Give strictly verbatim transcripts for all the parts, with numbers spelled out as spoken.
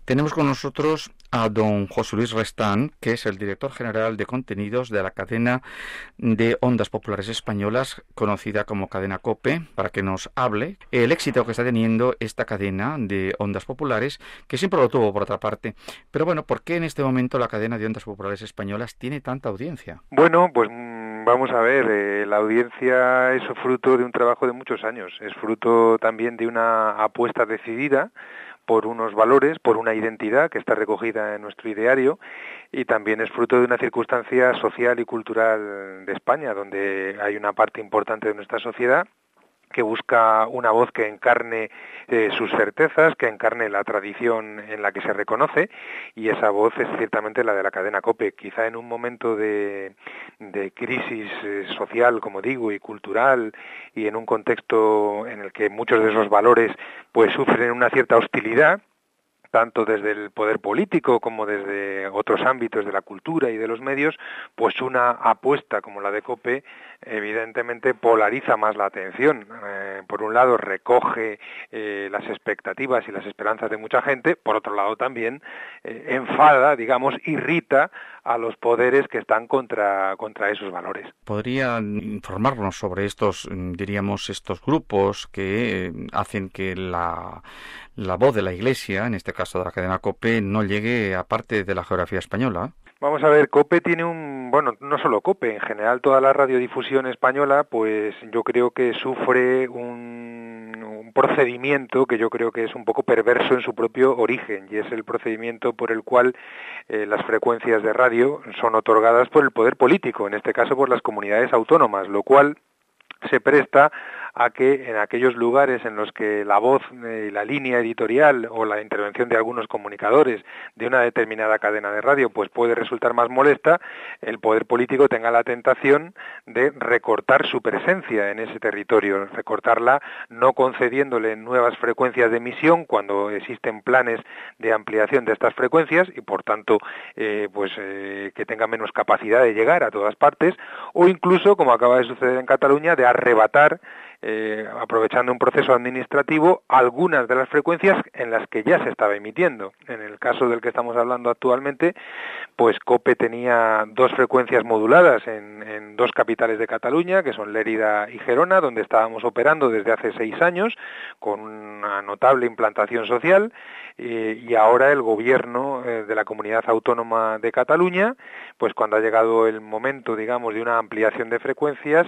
Tenemos con nosotros a don José Luis Restán, que es el director general de contenidos de la cadena de Ondas Populares Españolas, conocida como Cadena COPE, para que nos hable el éxito que está teniendo esta cadena de Ondas Populares, que siempre lo tuvo por otra parte. Pero bueno, ¿por qué en este momento la cadena de Ondas Populares Españolas tiene tanta audiencia? Bueno, pues mmm, vamos a ver, eh, la audiencia es fruto de un trabajo de muchos años, es fruto también de una apuesta decidida por unos valores, por una identidad que está recogida en nuestro ideario, y también es fruto de una circunstancia social y cultural de España, donde hay una parte importante de nuestra sociedad que busca una voz que encarne eh, sus certezas, que encarne la tradición en la que se reconoce, y esa voz es ciertamente la de la cadena COPE. Quizá en un momento de, de crisis eh, social, como digo, y cultural, y en un contexto en el que muchos de esos valores pues sufren una cierta hostilidad, tanto desde el poder político como desde otros ámbitos de la cultura y de los medios, pues una apuesta como la de COPE evidentemente polariza más la atención. Eh, por un lado recoge eh, las expectativas y las esperanzas de mucha gente, por otro lado también eh, enfada, digamos, irrita a los poderes que están contra, contra esos valores. ¿Podría informarnos sobre estos, diríamos, estos grupos que hacen que la, la voz de la Iglesia, en este caso de la cadena COPE, no llegue a parte de la geografía española? Vamos a ver, COPE tiene un, bueno, no solo COPE, en general toda la radiodifusión española, pues yo creo que sufre un, un procedimiento que yo creo que es un poco perverso en su propio origen, y es el procedimiento por el cual eh, las frecuencias de radio son otorgadas por el poder político, en este caso por las comunidades autónomas, lo cual se presta a que en aquellos lugares en los que la voz y eh, la línea editorial o la intervención de algunos comunicadores de una determinada cadena de radio pues puede resultar más molesta, el poder político tenga la tentación de recortar su presencia en ese territorio, recortarla no concediéndole nuevas frecuencias de emisión cuando existen planes de ampliación de estas frecuencias y por tanto eh, pues eh, que tenga menos capacidad de llegar a todas partes, o incluso, como acaba de suceder en Cataluña, de arrebatar, eh, aprovechando un proceso administrativo, algunas de las frecuencias en las que ya se estaba emitiendo. En el caso del que estamos hablando actualmente, pues COPE tenía dos frecuencias moduladas en, en dos capitales de Cataluña, que son Lérida y Gerona, donde estábamos operando desde hace seis años, con una notable implantación social, eh, y ahora el gobierno eh, de la Comunidad Autónoma de Cataluña, pues cuando ha llegado el momento, digamos, de una ampliación de frecuencias,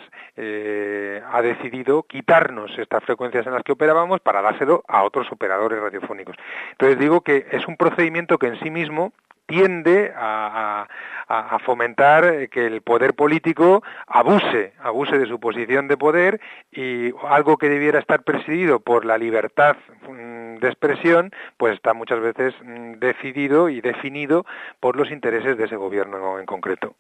eh, ha decidido quitarnos estas frecuencias en las que operábamos para dárselo a otros operadores radiofónicos. Entonces digo que es un procedimiento que en sí mismo tiende a, a, a fomentar que el poder político abuse, abuse de su posición de poder, y algo que debiera estar presidido por la libertad de expresión, pues está muchas veces decidido y definido por los intereses de ese gobierno en concreto.